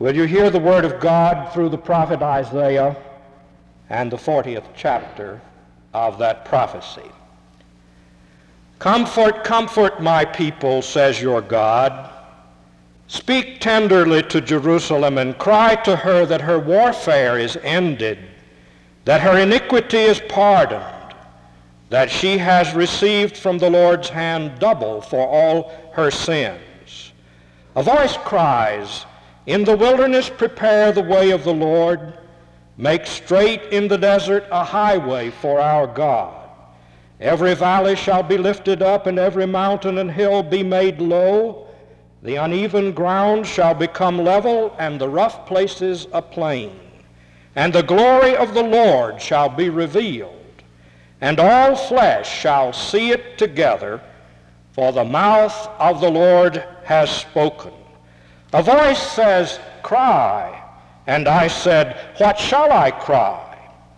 Will you hear the word of God through the prophet Isaiah and the 40th chapter of that prophecy? Comfort, comfort my people, says your God. Speak tenderly to Jerusalem and cry to her that her warfare is ended, that her iniquity is pardoned, that she has received from the Lord's hand double for all her sins. A voice cries, in the wilderness prepare the way of the Lord, make straight in the desert a highway for our God. Every valley shall be lifted up, and every mountain and hill be made low. The uneven ground shall become level, and the rough places a plain. And the glory of the Lord shall be revealed, and all flesh shall see it together, for the mouth of the Lord has spoken. A voice says, cry. And I said, what shall I cry?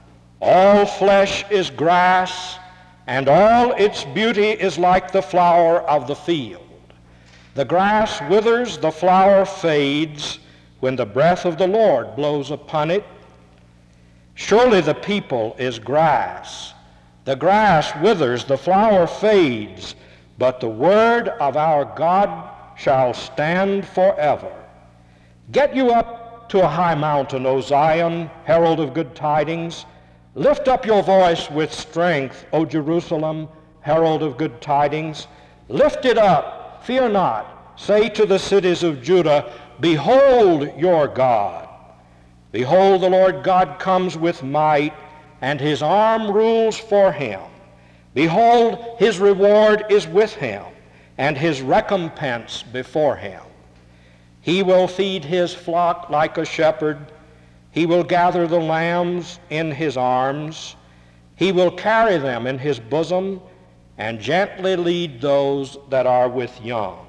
All flesh is grass, and all its beauty is like the flower of the field. The grass withers, the flower fades, when the breath of the Lord blows upon it. Surely the people is grass. The grass withers, the flower fades, but the word of our God shall stand forever. Get you up to a high mountain, O Zion, herald of good tidings. Lift up your voice with strength, O Jerusalem, herald of good tidings. Lift it up, fear not. Say to the cities of Judah, behold your God. Behold, the Lord God comes with might, and his arm rules for him. Behold, his reward is with him, and his recompense before him. He will feed his flock like a shepherd. He will gather the lambs in his arms. He will carry them in his bosom, and gently lead those that are with young.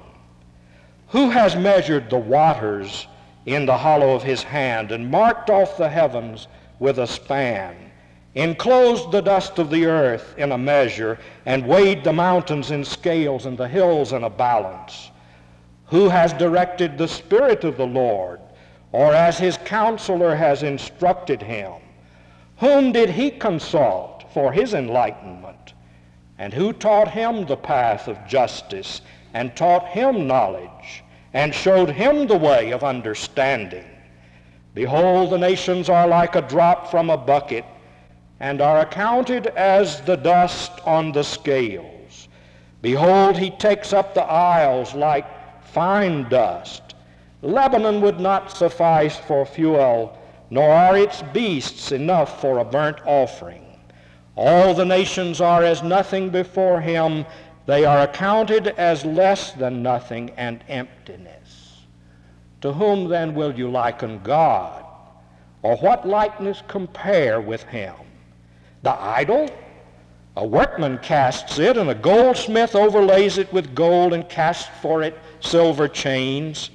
Who has measured the waters in the hollow of his hand, and marked off the heavens with a span, enclosed the dust of the earth in a measure, and weighed the mountains in scales and the hills in a balance? Who has directed the Spirit of the Lord, or as his counselor has instructed him? Whom did he consult for his enlightenment? And who taught him the path of justice, and taught him knowledge, and showed him the way of understanding? Behold, the nations are like a drop from a bucket, and are accounted as the dust on the scales. Behold, he takes up the isles like fine dust. Lebanon would not suffice for fuel, nor are its beasts enough for a burnt offering. All the nations are as nothing before him. They are accounted as less than nothing and emptiness. To whom then will you liken God? Or what likeness compare with him? The idol? A workman casts it, and a goldsmith overlays it with gold and casts for it silver chains.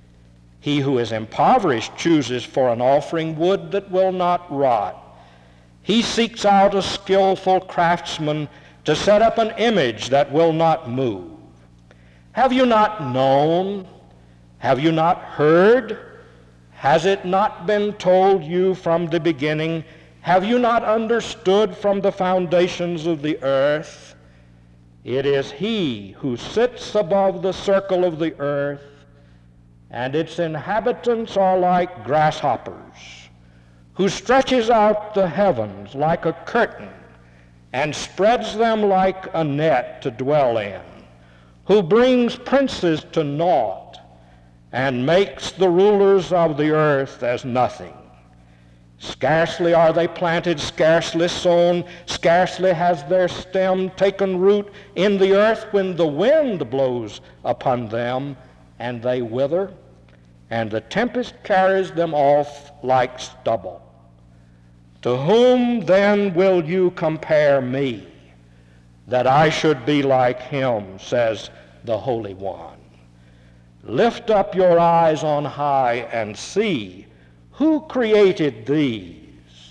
He who is impoverished chooses for an offering wood that will not rot. He seeks out a skillful craftsman to set up an image that will not move. Have you not known? Have you not heard? Has it not been told you from the beginning? Have you not understood from the foundations of the earth? It is he who sits above the circle of the earth, and its inhabitants are like grasshoppers, who stretches out the heavens like a curtain and spreads them like a net to dwell in, who brings princes to naught and makes the rulers of the earth as nothing. Scarcely are they planted, scarcely sown, scarcely has their stem taken root in the earth when the wind blows upon them, and they wither, and the tempest carries them off like stubble. To whom then will you compare me, that I should be like him, says the Holy One? Lift up your eyes on high and see, who created these?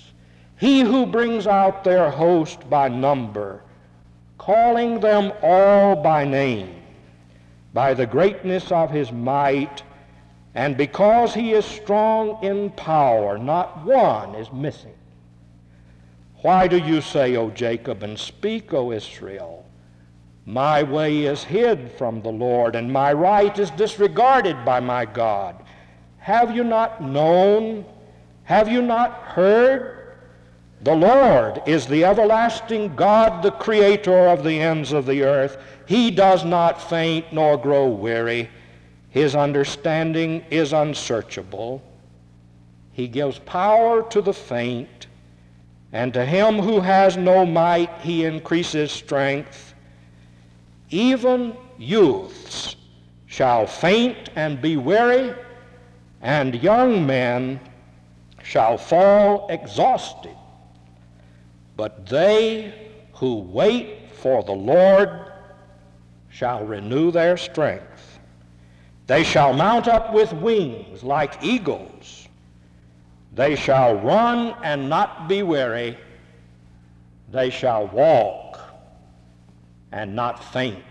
He who brings out their host by number, calling them all by name, by the greatness of his might And because he is strong in power, not one is missing. Why do you say, O Jacob, and speak, O Israel? My way is hid from the Lord, and my right is disregarded by my God. Have you not known? Have you not heard? The Lord is the everlasting God, the creator of the ends of the earth. He does not faint nor grow weary. His understanding is unsearchable. He gives power to the faint, and to him who has no might he increases strength. Even youths shall faint and be weary, and young men shall fall exhausted. But they who wait for the Lord shall renew their strength. They shall mount up with wings like eagles. They shall run and not be weary. They shall walk and not faint.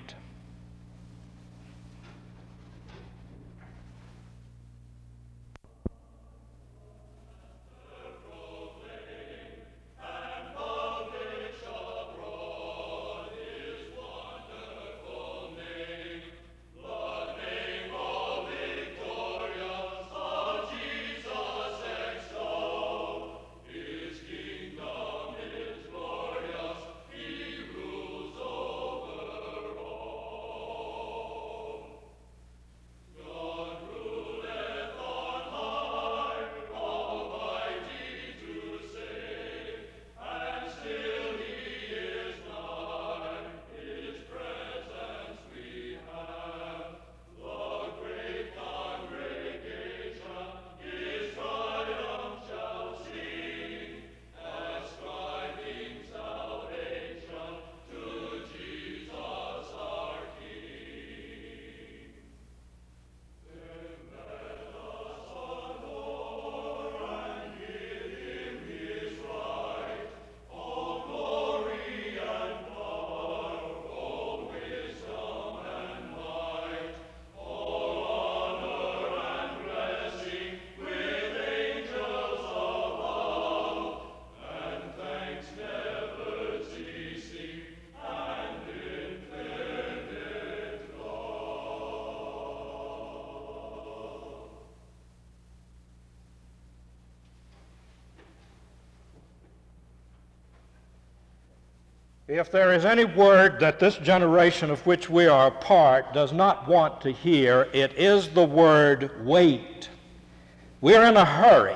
If there is any word that this generation of which we are a part does not want to hear, it is the word wait. We're in a hurry.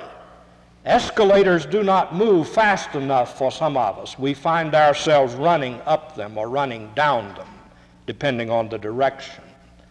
Escalators do not move fast enough for some of us. We find ourselves running up them or running down them, depending on the direction.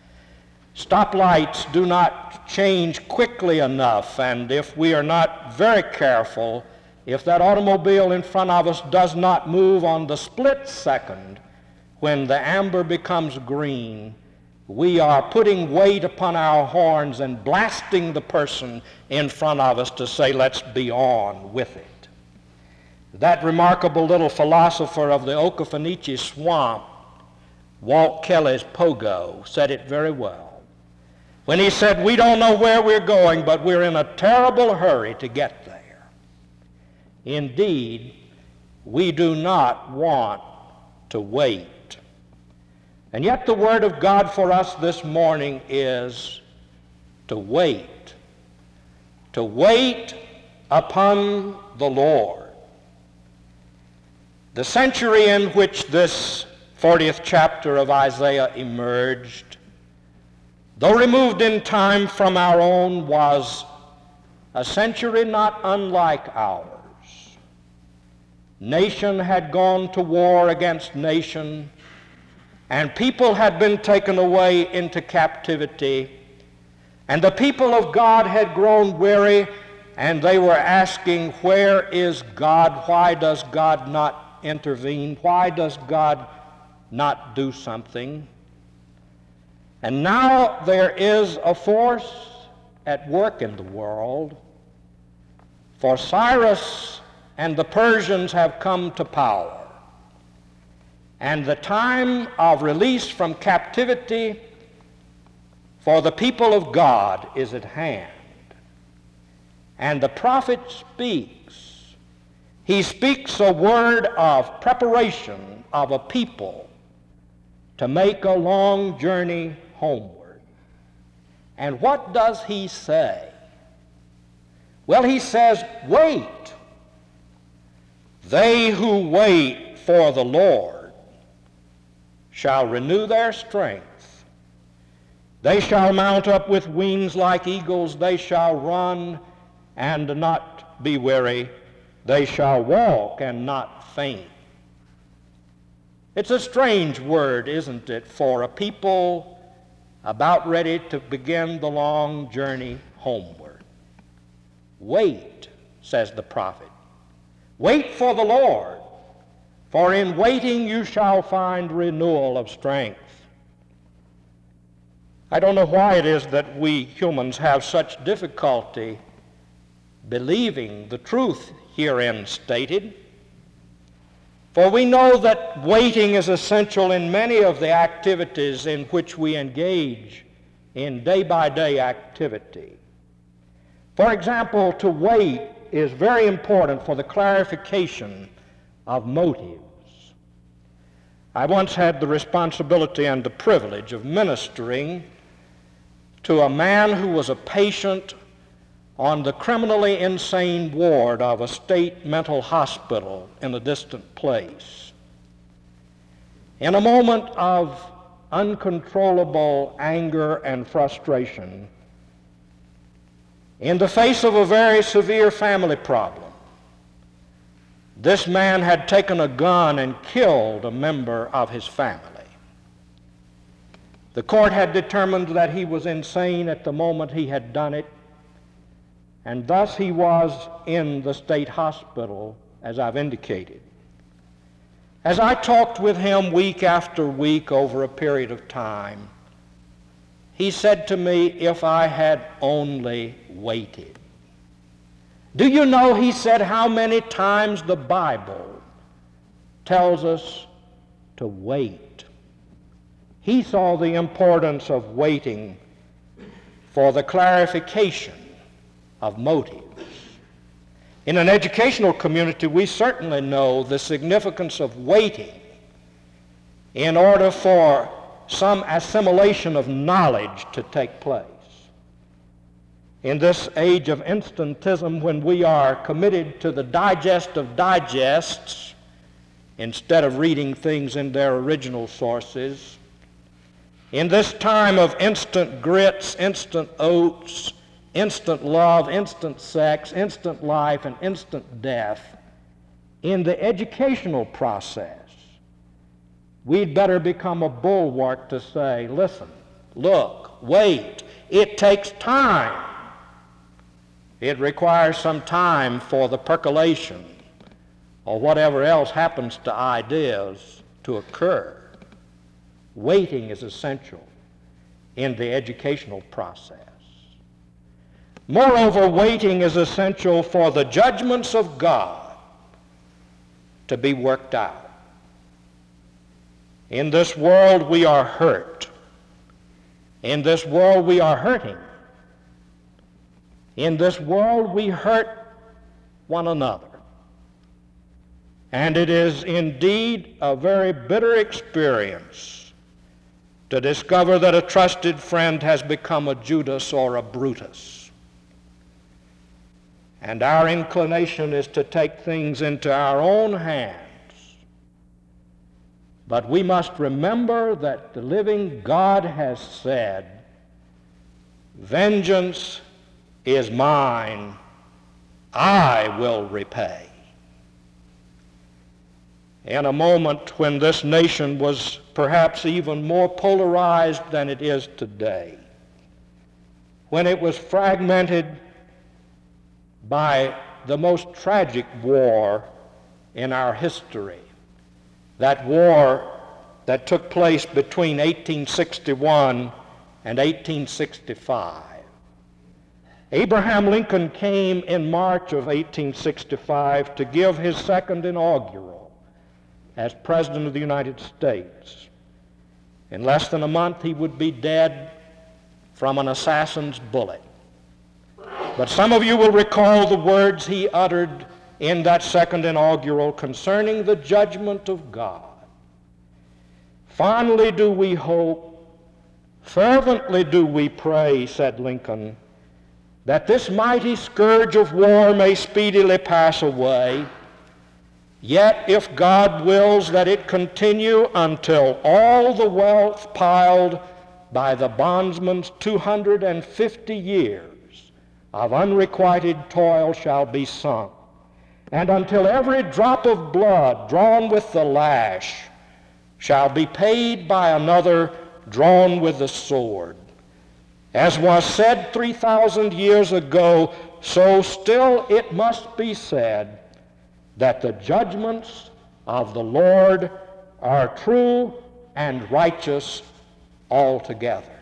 Stoplights do not change quickly enough, and if we are not very careful, if that automobile in front of us does not move on the split second when the amber becomes green, we are putting weight upon our horns and blasting the person in front of us to say, let's be on with it. That remarkable little philosopher of the Okefenokee Swamp, Walt Kelly's Pogo, said it very well when he said, we don't know where we're going, but we're in a terrible hurry to get there. Indeed, we do not want to wait. And yet the word of God for us this morning is to wait. To wait upon the Lord. The century in which this 40th chapter of Isaiah emerged, though removed in time from our own, was a century not unlike ours. Nation had gone to war against nation, and people had been taken away into captivity, and the people of God had grown weary, and they were asking, where is God? Why does God not intervene? Why does God not do something? And now there is a force at work in the world, for Cyrus and the Persians have come to power. And the time of release from captivity for the people of God is at hand. And the prophet speaks. He speaks a word of preparation of a people to make a long journey homeward. And what does he say? Well, he says, wait. They who wait for the Lord shall renew their strength. They shall mount up with wings like eagles. They shall run and not be weary. They shall walk and not faint. It's a strange word, isn't it, for a people about ready to begin the long journey homeward. Wait, says the prophet. Wait for the Lord, for in waiting you shall find renewal of strength. I don't know why it is that we humans have such difficulty believing the truth herein stated. For we know that waiting is essential in many of the activities in which we engage in day-by-day activity. For example, to wait is very important for the clarification of motives. I once had the responsibility and the privilege of ministering to a man who was a patient on the criminally insane ward of a state mental hospital in a distant place. In a moment of uncontrollable anger and frustration, in the face of a very severe family problem, this man had taken a gun and killed a member of his family. The court had determined that he was insane at the moment he had done it, and thus he was in the state hospital, as I've indicated. As I talked with him week after week over a period of time, he said to me, if I had only waited. Do you know, he said, how many times the Bible tells us to wait? He saw the importance of waiting for the clarification of motives. In an educational community, we certainly know the significance of waiting in order for some assimilation of knowledge to take place. In this age of instantism, when we are committed to the digest of digests instead of reading things in their original sources, in this time of instant grits, instant oats, instant love, instant sex, instant life, and instant death, in the educational process, we'd better become a bulwark to say, listen, look, wait, it takes time. It requires some time for the percolation or whatever else happens to ideas to occur. Waiting is essential in the educational process. Moreover, waiting is essential for the judgments of God to be worked out. In this world we are hurt. In this world we are hurting. In this world we hurt one another. And it is indeed a very bitter experience to discover that a trusted friend has become a Judas or a Brutus. And our inclination is to take things into our own hands. But we must remember that the living God has said, vengeance is mine, I will repay. In a moment when this nation was perhaps even more polarized than it is today, when it was fragmented by the most tragic war in our history, that war that took place between 1861 and 1865. Abraham Lincoln came in March of 1865 to give his second inaugural as President of the United States. In less than a month, he would be dead from an assassin's bullet. But some of you will recall the words he uttered in that second inaugural concerning the judgment of God. Fondly do we hope, fervently do we pray, said Lincoln, that this mighty scourge of war may speedily pass away. Yet if God wills that it continue until all the wealth piled by the bondsman's 250 years of unrequited toil shall be sunk, and until every drop of blood drawn with the lash shall be paid by another drawn with the sword. As was said 3,000 years ago, so still it must be said that the judgments of the Lord are true and righteous altogether.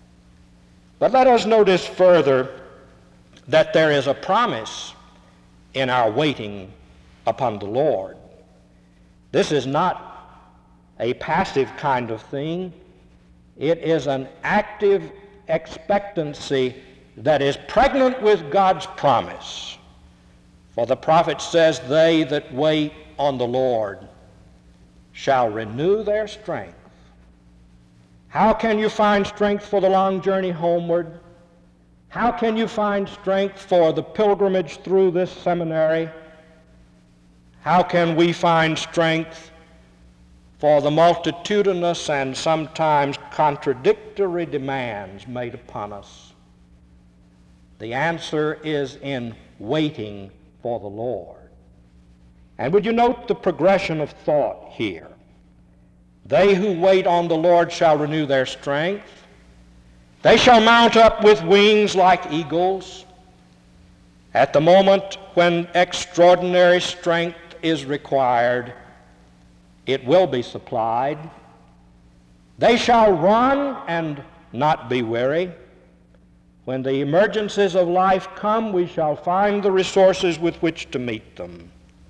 But let us notice further that there is a promise in our waiting upon the Lord. This is not a passive kind of thing. It is an active expectancy that is pregnant with God's promise. For the prophet says, they that wait on the Lord shall renew their strength. How can you find strength for the long journey homeward? How can you find strength for the pilgrimage through this seminary? How can we find strength for the multitudinous and sometimes contradictory demands made upon us? The answer is in waiting for the Lord. And would you note the progression of thought here? They who wait on the Lord shall renew their strength. They shall mount up with wings like eagles. At the moment when extraordinary strength is required, it will be supplied. They shall run and not be weary. When the emergencies of life come, we shall find the resources with which to meet them.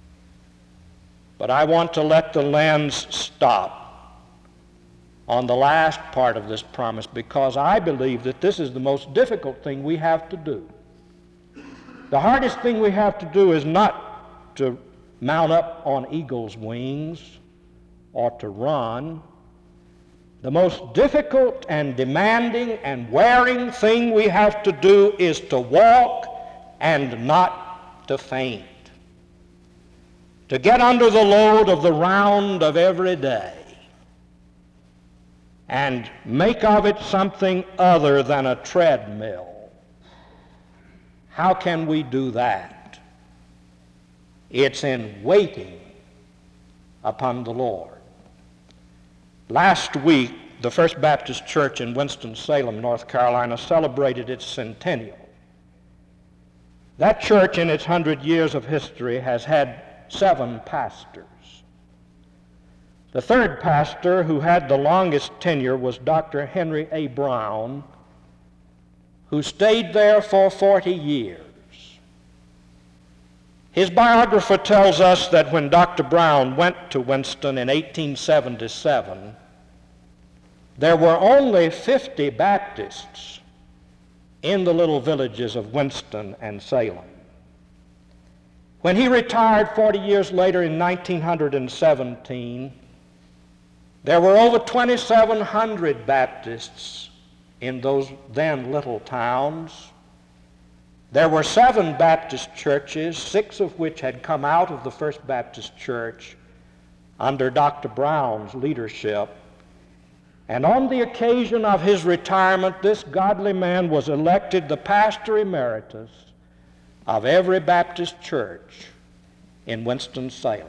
But I want to let the lens stop on the last part of this promise, because I believe that this is the most difficult thing we have to do. The hardest thing we have to do is not to mount up on eagle's wings or to run. The most difficult and demanding and wearing thing we have to do is to walk and not to faint. To get under the load of the round of every day and make of it something other than a treadmill. How can we do that? It's in waiting upon the Lord. Last week, the First Baptist Church in Winston-Salem, North Carolina, celebrated its centennial. That church, in its 100 years of history, has had 7 pastors. The third pastor, who had the longest tenure, was Dr. Henry A. Brown, who stayed there for 40 years. His biographer tells us that when Dr. Brown went to Winston in 1877, there were only 50 Baptists in the little villages of Winston and Salem. When he retired 40 years later in 1917, there were over 2,700 Baptists in those then little towns. There were 7 Baptist churches, 6 of which had come out of the First Baptist Church under Dr. Brown's leadership. And on the occasion of his retirement, this godly man was elected the pastor emeritus of every Baptist church in Winston-Salem.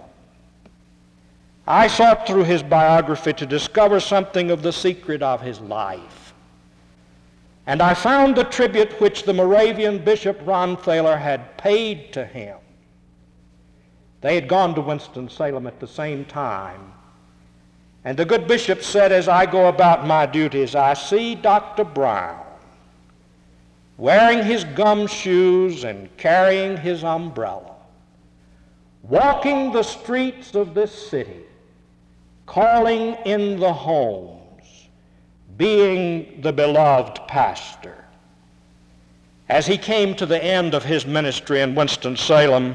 I sought through his biography to discover something of the secret of his life. And I found the tribute which the Moravian Bishop Ranthaler had paid to him. They had gone to Winston-Salem at the same time. And the good bishop said, as I go about my duties, I see Dr. Brown wearing his gumshoes and carrying his umbrella, walking the streets of this city, calling in the homes, being the beloved pastor, as he came to the end of his ministry in Winston-Salem,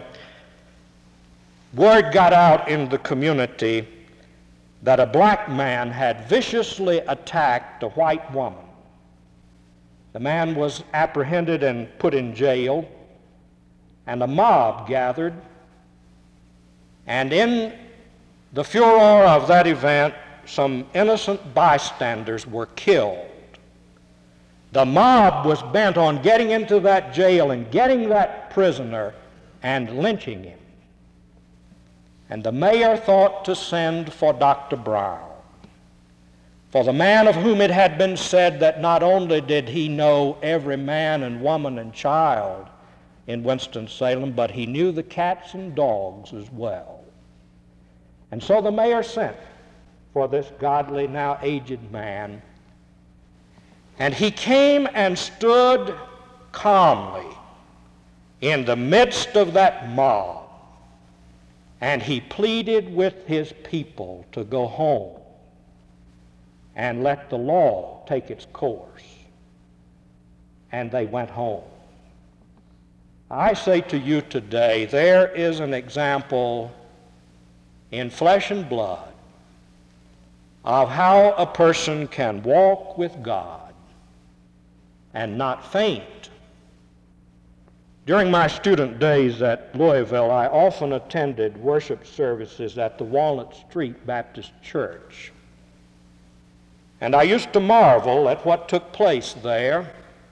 word got out in the community that a black man had viciously attacked a white woman. The man was apprehended and put in jail, and a mob gathered, and in the furor of that event, some innocent bystanders were killed. The mob was bent on getting into that jail and getting that prisoner and lynching him. And the mayor thought to send for Dr. Brown, for the man of whom it had been said that not only did he know every man and woman and child in Winston-Salem, but he knew the cats and dogs as well. And so the mayor sent for this godly, now aged man, and he came and stood calmly in the midst of that mob, and he pleaded with his people to go home and let the law take its course. And they went home. I say to you today, there is an example in flesh and blood of how a person can walk with God and not faint. During my student days at Louisville, I often attended worship services at the Walnut Street Baptist Church. And I used to marvel at what took place there.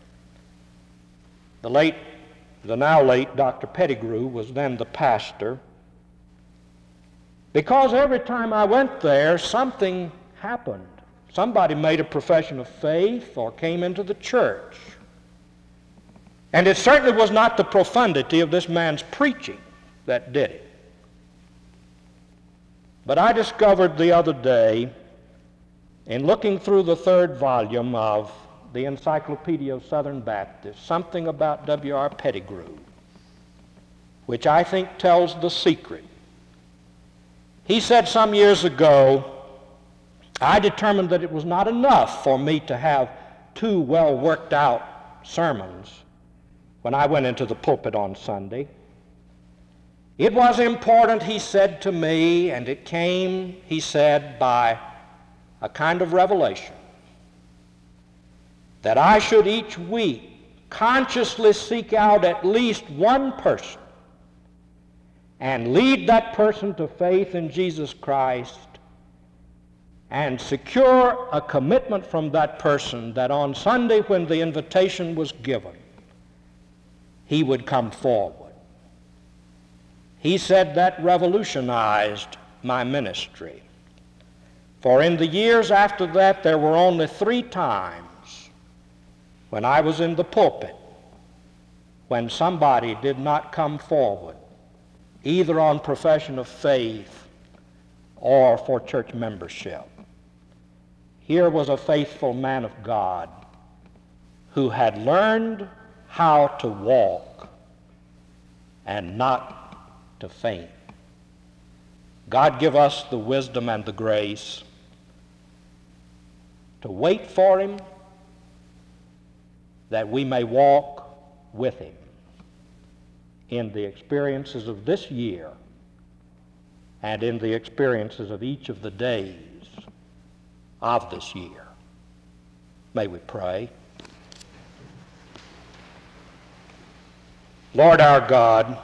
The now late Dr. Pettigrew was then the pastor, because every time I went there, something happened. Somebody made a profession of faith or came into the church. And it certainly was not the profundity of this man's preaching that did it. But I discovered the other day, in looking through the third volume of the Encyclopedia of Southern Baptists, something about W.R. Pettigrew, which I think tells the secret. He said some years ago, I determined that it was not enough for me to have 2 well worked out sermons when I went into the pulpit on Sunday. It was important, he said to me, and it came, he said, by a kind of revelation, that I should each week consciously seek out at least one person and lead that person to faith in Jesus Christ and secure a commitment from that person that on Sunday, when the invitation was given, he would come forward. He said that revolutionized my ministry. For in the years after that, there were only 3 times when I was in the pulpit when somebody did not come forward, either on profession of faith or for church membership. Here was a faithful man of God who had learned how to walk and not to faint. God give us the wisdom and the grace to wait for him, that we may walk with him in the experiences of this year and in the experiences of each of the days of this year. May we pray. Lord our God,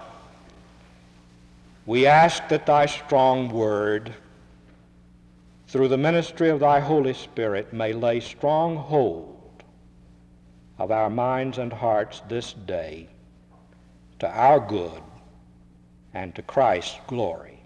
we ask that thy strong word, through the ministry of thy Holy Spirit, may lay strong hold of our minds and hearts this day, to our good and to Christ's glory.